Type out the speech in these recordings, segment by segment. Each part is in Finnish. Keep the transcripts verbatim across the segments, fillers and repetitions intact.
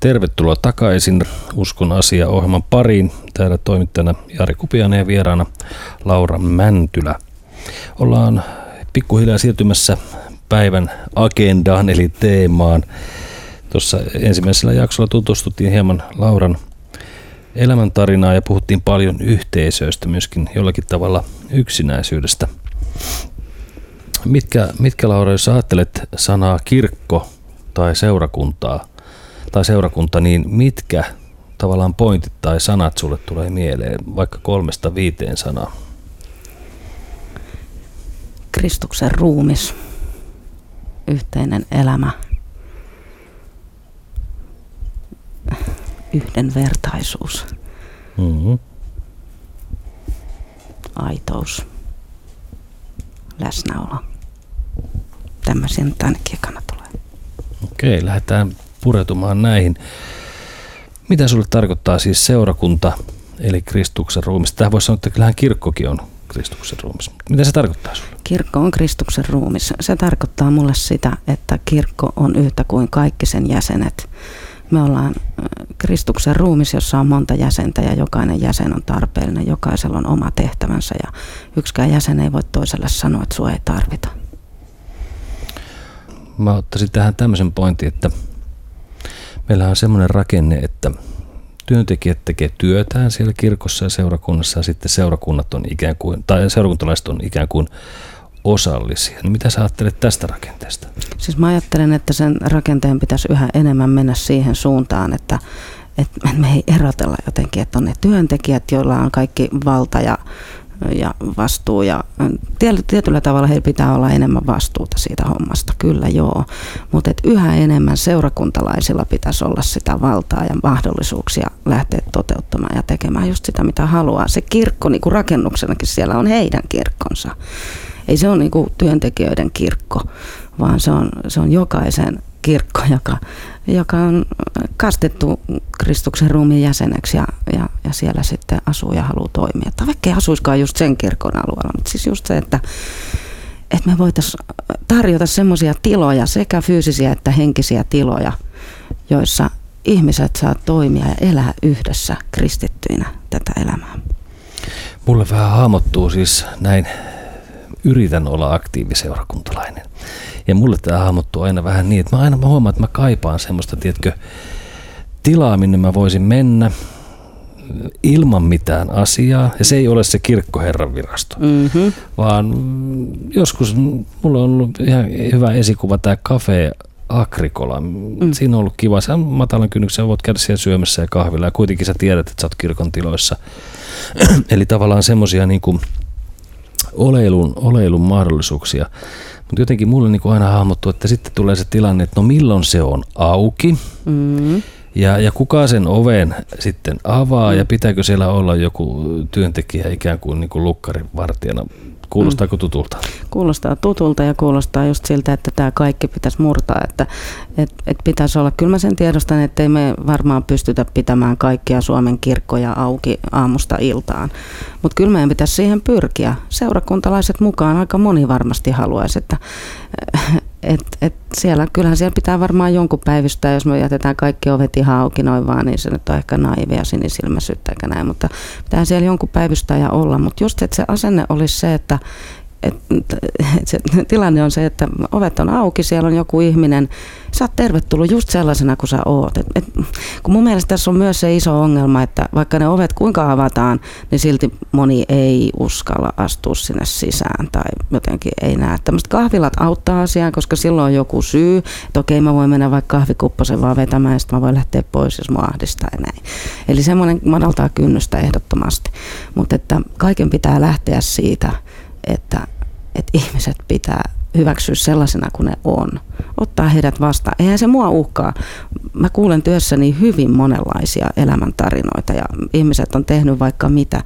Tervetuloa takaisin Uskon asia -ohjelman pariin. Täällä toimittajana Jari Kupiainen ja vieraana Laura Mäntylä. Ollaan pikkuhiljaa siirtymässä päivän agendaan eli teemaan. Tuossa ensimmäisellä jaksolla tutustuttiin hieman Lauran elämäntarinaa ja puhuttiin paljon yhteisöistä, myöskin jollakin tavalla yksinäisyydestä. Mitkä, mitkä Laura, jos ajattelet sanaa kirkko tai seurakuntaa tai seurakunta, niin mitkä tavallaan pointit tai sanat sulle tulee mieleen, vaikka kolmesta viiteen sanaa? Kristuksen ruumis, yhteinen elämä, yhdenvertaisuus, Mm-hmm. aitous, läsnäolo. Tämmöisiä nyt ainakin ekana tulee. Okei, lähdetään pureutumaan näihin. Mitä sulle tarkoittaa siis seurakunta, eli Kristuksen ruumis? Tähän voisi sanoa, että kyllähän kirkkokin on Kristuksen ruumis. Mitä se tarkoittaa sulle? Kirkko on Kristuksen ruumis. Se tarkoittaa mulle sitä, että kirkko on yhtä kuin kaikki sen jäsenet. Me ollaan Kristuksen ruumis, jossa on monta jäsentä ja jokainen jäsen on tarpeellinen. Jokaisella on oma tehtävänsä ja yksikään jäsen ei voi toiselle sanoa, että sua ei tarvita. Mä ottaisin tähän tämmöisen pointin, että meillä on semmoinen rakenne, että työntekijät tekee työtään siellä kirkossa ja seurakunnassa ja sitten seurakunnat on ikään kuin, tai seurakuntalaiset on ikään kuin osallisia. Niin mitä sä ajattelet tästä rakenteesta? Siis mä ajattelen, että sen rakenteen pitäisi yhä enemmän mennä siihen suuntaan, että, että me ei erotella jotenkin, että on ne työntekijät, joilla on kaikki valta ja, ja vastuu ja tietyllä tavalla heillä pitää olla enemmän vastuuta siitä hommasta, kyllä joo, mutta että yhä enemmän seurakuntalaisilla pitäisi olla sitä valtaa ja mahdollisuuksia lähteä toteuttamaan ja tekemään just sitä, mitä haluaa. Se kirkko niin kuin rakennuksenakin siellä on heidän kirkkonsa. Ei se ole niin kuin työntekijöiden kirkko, vaan se on, se on jokaisen kirkko, joka, joka on kastettu Kristuksen ruumiin jäseneksi ja, ja, ja siellä sitten asuu ja haluaa toimia. Tai vaikka ei asuiskaan just sen kirkon alueella, mutta siis just se, että, että me voitaisiin tarjota semmoisia tiloja, sekä fyysisiä että henkisiä tiloja, joissa ihmiset saa toimia ja elää yhdessä kristittyinä tätä elämää. Mulle vähän hahmottuu siis näin. Yritän olla aktiiviseurakuntalainen. Ja mulle tämä hahmottuu aina vähän niin, että mä aina mä huomaan, että mä kaipaan semmoista, tiedätkö, tilaa, minne mä voisin mennä ilman mitään asiaa. Ja se ei ole se kirkkoherran virasto, mm-hmm. vaan joskus mulla on ollut ihan hyvä esikuva tämä Cafe Agricola. Mm. Siinä on ollut kiva. Se on matalan kynnyksen, voit käydä siellä syömässä ja kahvilla ja kuitenkin sä tiedät, että sä oot kirkon tiloissa. Eli tavallaan semmoisia niin kuin Oleilun, oleilun mahdollisuuksia. Mutta jotenkin mulle niinku aina hahmottuu, että sitten tulee se tilanne, että no milloin se on auki mm. ja, ja kuka sen oven sitten avaa mm. ja pitääkö siellä olla joku työntekijä ikään kuin, niin kuin lukkarivartijana. Kuulostaako tutulta? Kuulostaa tutulta ja kuulostaa just siltä, että tämä kaikki pitäisi murtaa, että et, et pitäisi olla. Kyllä mä sen tiedostan, että ei me varmaan pystytä pitämään kaikkia Suomen kirkkoja auki aamusta iltaan, mutta kyllä meidän pitäisi siihen pyrkiä. Seurakuntalaiset mukaan aika moni varmasti haluaisi, että et, et siellä, kyllähän siellä pitää varmaan jonkun päivystää, jos me jätetään kaikki ovet ihan auki noin vaan, niin se nyt on ehkä naivia sinisilmäisyyttä eikä näin, mutta pitää siellä jonkun päivystäjä olla, mutta just, että se asenne olisi se, että et, et se tilanne on se, että ovet on auki, siellä on joku ihminen, sä oot tervetullut just sellaisena kuin sä oot. Et, et, kun mun mielestä tässä on myös se iso ongelma, että vaikka ne ovet kuinka avataan, niin silti moni ei uskalla astua sinne sisään tai jotenkin ei näe. Tämmöiset kahvilat auttaa asiaan, koska silloin on joku syy, että okei mä voin mennä vaikka kahvikupposen vaan vetämään ja sitten mä voin lähteä pois, jos mua ahdistaa ja näin. Eli semmoinen madaltaa kynnystä ehdottomasti, mutta että kaiken pitää lähteä siitä, että, että ihmiset pitää hyväksyä sellaisena kuin ne on. Ottaa heidät vastaan. Eihän se mua uhkaa. Mä kuulen työssäni hyvin monenlaisia elämäntarinoita ja ihmiset on tehnyt vaikka mitä.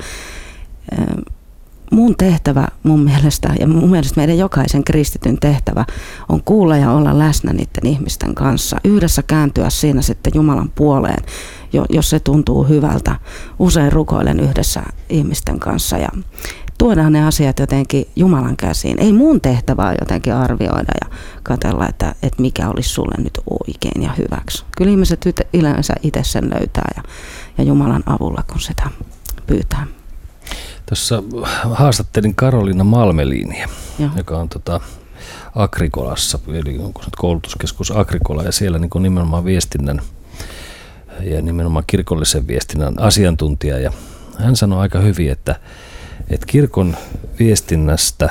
Mun tehtävä mun mielestä ja mun mielestä meidän jokaisen kristityn tehtävä on kuulla ja olla läsnä niiden ihmisten kanssa. Yhdessä kääntyä siinä sitten Jumalan puoleen, jos se tuntuu hyvältä. Usein rukoilen yhdessä ihmisten kanssa ja tuodaan ne asiat jotenkin Jumalan käsiin. Ei mun tehtävää jotenkin arvioida ja katsella, että, että mikä olisi sulle nyt oikein ja hyväksi. Kyllä ihmiset yleensä itse sen löytää ja, ja Jumalan avulla, kun sitä pyytää. Tuossa haastattelin Karoliina Malmeliinia, Joo. joka on tota Agricolassa, eli onko se koulutuskeskus Agricola, ja siellä niin kuin nimenomaan viestinnän ja nimenomaan kirkollisen viestinnän asiantuntija. Ja hän sanoi aika hyvin, että, että kirkon viestinnästä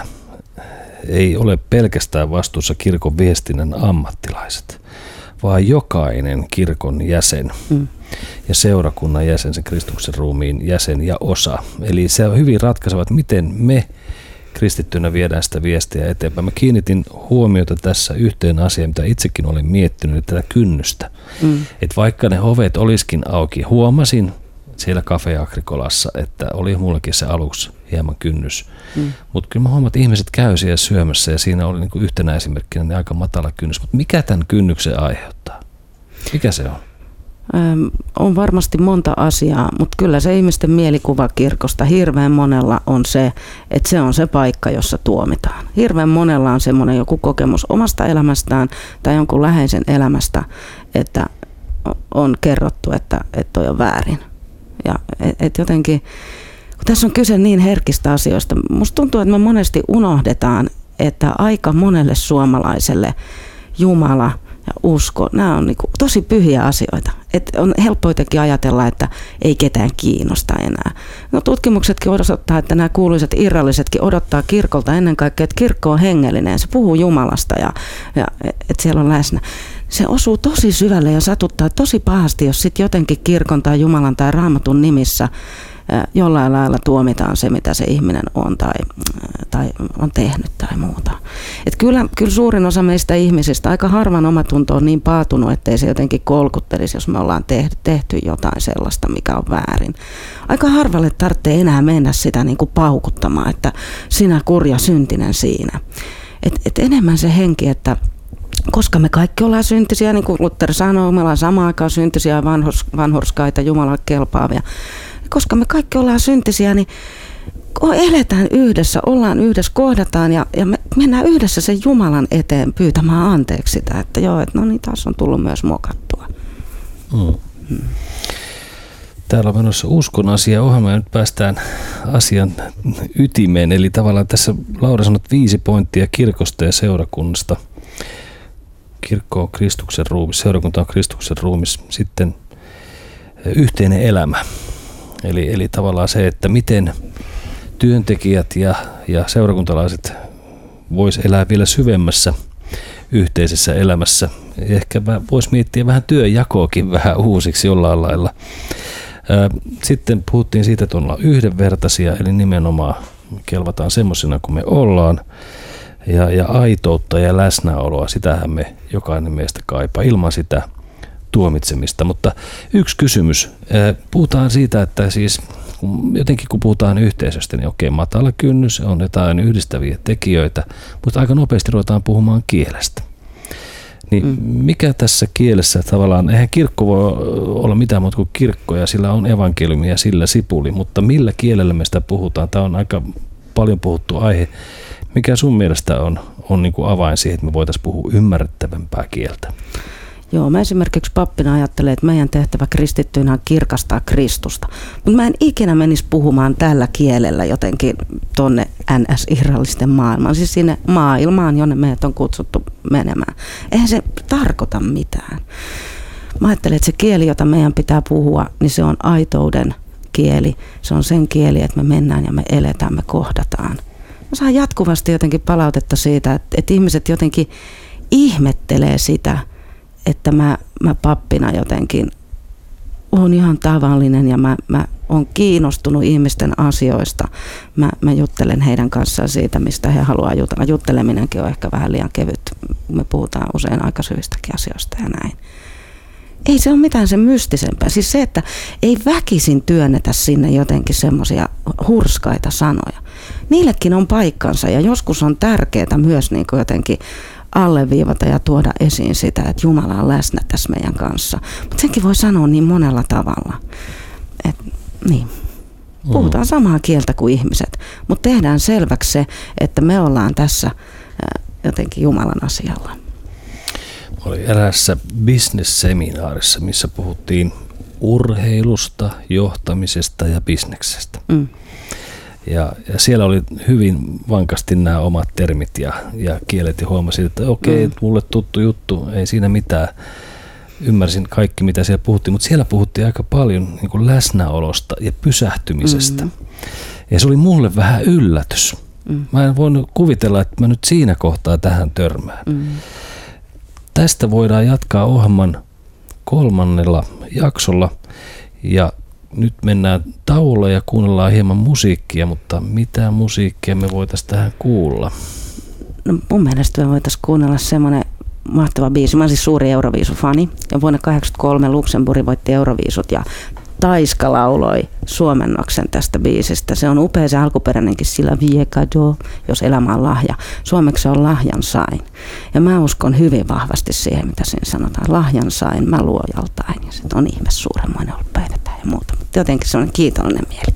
ei ole pelkästään vastuussa kirkon viestinnän ammattilaiset, vaan jokainen kirkon jäsen mm. ja seurakunnan jäsen, sen Kristuksen ruumiin jäsen ja osa. Eli se on hyvin ratkaiseva, että miten me kristittynä viedään sitä viestiä eteenpäin. Mä kiinnitin huomiota tässä yhteen asiaan, mitä itsekin olen miettinyt, tätä kynnystä. Mm. Että vaikka ne ovet olisikin auki, huomasin siellä Cafe Agricolassa, että oli mullakin se aluksi hieman kynnys. Mm. Mutta kyllä mä huomaan, että ihmiset käy siellä syömässä ja siinä oli niinku yhtenä esimerkkinä niin aika matala kynnys. Mutta mikä tämän kynnyksen aiheuttaa? Mikä se on? Öm, on varmasti monta asiaa, mutta kyllä se ihmisten mielikuva kirkosta hirveän monella on se, että se on se paikka, jossa tuomitaan. Hirveän monella on semmoinen joku kokemus omasta elämästään tai jonkun läheisen elämästä, että on kerrottu, että, että toi on väärin. Ja et, et jotenkin, kun tässä on kyse niin herkistä asioista, musta tuntuu, että me monesti unohdetaan, että aika monelle suomalaiselle Jumala ja usko, nämä on niin kuin tosi pyhiä asioita. Et on helppo jotenkin ajatella, että ei ketään kiinnosta enää. No, tutkimuksetkin odottaa, että nämä kuuluisat irrallisetkin odottaa kirkolta ennen kaikkea, että kirkko on hengellinen. Se puhuu Jumalasta ja, ja että siellä on läsnä. Se osuu tosi syvälle ja satuttaa tosi pahasti, jos sitten jotenkin kirkon tai Jumalan tai Raamatun nimissä jollain lailla tuomitaan se, mitä se ihminen on tai, tai on tehnyt tai muuta. Et kyllä, kyllä suurin osa meistä ihmisistä, aika harvan omatunto on niin paatunut, ettei se jotenkin kolkuttelisi, jos me ollaan tehty, tehty jotain sellaista, mikä on väärin. Aika harvalle tarvitsee enää mennä sitä niin kuin paukuttamaan, että sinä kurja syntinen siinä. Et, et enemmän se henki, että koska me kaikki ollaan syntisiä, niin kuin Luther sanoo, me ollaan samaan aikaan syntisiä ja vanhurs, vanhurskaita, Jumalalle kelpaavia. Koska me kaikki ollaan syntisiä, niin eletään yhdessä, ollaan yhdessä, kohdataan ja, ja me mennään yhdessä sen Jumalan eteen pyytämään anteeksi sitä, että joo, että no niin, taas on tullut myös mokattua. Mm. Hmm. Täällä on menossa uskon asia ohjelma ja nyt päästään asian ytimeen. Eli tavallaan tässä Laura sanot viisi pointtia kirkosta ja seurakunnasta. Kirkko on Kristuksen ruumis, seurakunta on Kristuksen ruumis, sitten yhteinen elämä. Eli, eli tavallaan se, että miten työntekijät ja, ja seurakuntalaiset vois elää vielä syvemmässä yhteisessä elämässä. Ehkä voisi miettiä vähän työnjakoakin vähän uusiksi jollain lailla. Sitten puhuttiin siitä, että ollaan yhdenvertaisia, eli nimenomaan kelvataan semmoisena kuin me ollaan. Ja, ja aitoutta ja läsnäoloa, sitähän me jokainen meistä kaipaa ilman sitä tuomitsemista. Mutta yksi kysymys. Puhutaan siitä, että siis jotenkin kun puhutaan yhteisöstä, niin okei, matala kynnys, on jotain yhdistäviä tekijöitä, mutta aika nopeasti ruvetaan puhumaan kielestä. Niin mm. mikä tässä kielessä tavallaan, eihän kirkko voi olla mitään muuta kuin kirkko ja sillä on evankeliumi ja sillä sipuli, mutta millä kielellä me sitä puhutaan? Tämä on aika paljon puhuttu aihe. Mikä sun mielestä on, on niin kuin avain siihen, että me voitaisiin puhua ymmärrettävämpää kieltä? Joo, mä esimerkiksi pappina ajattelen, että meidän tehtävä kristittyinä on kirkastaa Kristusta. Mutta mä en ikinä menisi puhumaan tällä kielellä jotenkin tonne N S-irrallisten maailmaan, siis sinne maailmaan, jonne meidät on kutsuttu menemään. Eihän se tarkoita mitään. Mä ajattelen, että se kieli, jota meidän pitää puhua, niin se on aitouden kieli. Se on sen kieli, että me mennään ja me eletään, me kohdataan. Mä saan jatkuvasti jotenkin palautetta siitä, että, että ihmiset jotenkin ihmettelee sitä, että mä, mä pappina jotenkin oon ihan tavallinen ja mä, mä oon kiinnostunut ihmisten asioista. Mä, mä juttelen heidän kanssaan siitä, mistä he haluaa jutella. Jutteleminenkin on ehkä vähän liian kevyt. Me puhutaan usein aika syvistäkin asioista ja näin. Ei se ole mitään sen mystisempää. Siis se, että ei väkisin työnnetä sinne jotenkin semmoisia hurskaita sanoja. Niillekin on paikkansa ja joskus on tärkeää myös niin kuin jotenkin alleviivata ja tuoda esiin sitä, että Jumala on läsnä tässä meidän kanssa. Mutta senkin voi sanoa niin monella tavalla. Et, niin. Puhutaan mm. samaa kieltä kuin ihmiset, mutta tehdään selväksi se, että me ollaan tässä jotenkin Jumalan asialla. Oli eräässä business-seminaarissa, missä puhuttiin urheilusta, johtamisesta ja bisneksestä. Mm. Ja, ja siellä oli hyvin vankasti nämä omat termit ja, ja kielet ja huomasin, että okei, mm. mulle tuttu juttu, ei siinä mitään. Ymmärsin kaikki, mitä siellä puhuttiin, mutta siellä puhuttiin aika paljon niin kuin läsnäolosta ja pysähtymisestä. Mm. Ja se oli mulle vähän yllätys. Mm. Mä en voinut kuvitella, että mä nyt siinä kohtaa tähän törmään. Mm. Tästä voidaan jatkaa ohjelman kolmannella jaksolla ja nyt mennään tauolle ja kuunnellaan hieman musiikkia, mutta mitä musiikkia me voitaisiin tähän kuulla? No mun mielestä me voitaisiin kuunnella semmoinen mahtava biisi. Mä olen siis suuri Euroviisu-fani ja vuonna tuhatyhdeksänsataakahdeksankymmentäkolme Luxemburg voitti Euroviisut ja Taiska lauloi suomennoksen tästä biisistä. Se on upea se alkuperäinenkin, sillä vie cadeau, jos elämä on lahja. Suomeksi se on lahjan sain. Ja mä uskon hyvin vahvasti siihen, mitä siinä sanotaan. Lahjan sain, mä luojaltain. Ja se on ihme suuremmoinen ollut päivätään ja muuta. Mutta jotenkin se on kiitollinen mieli.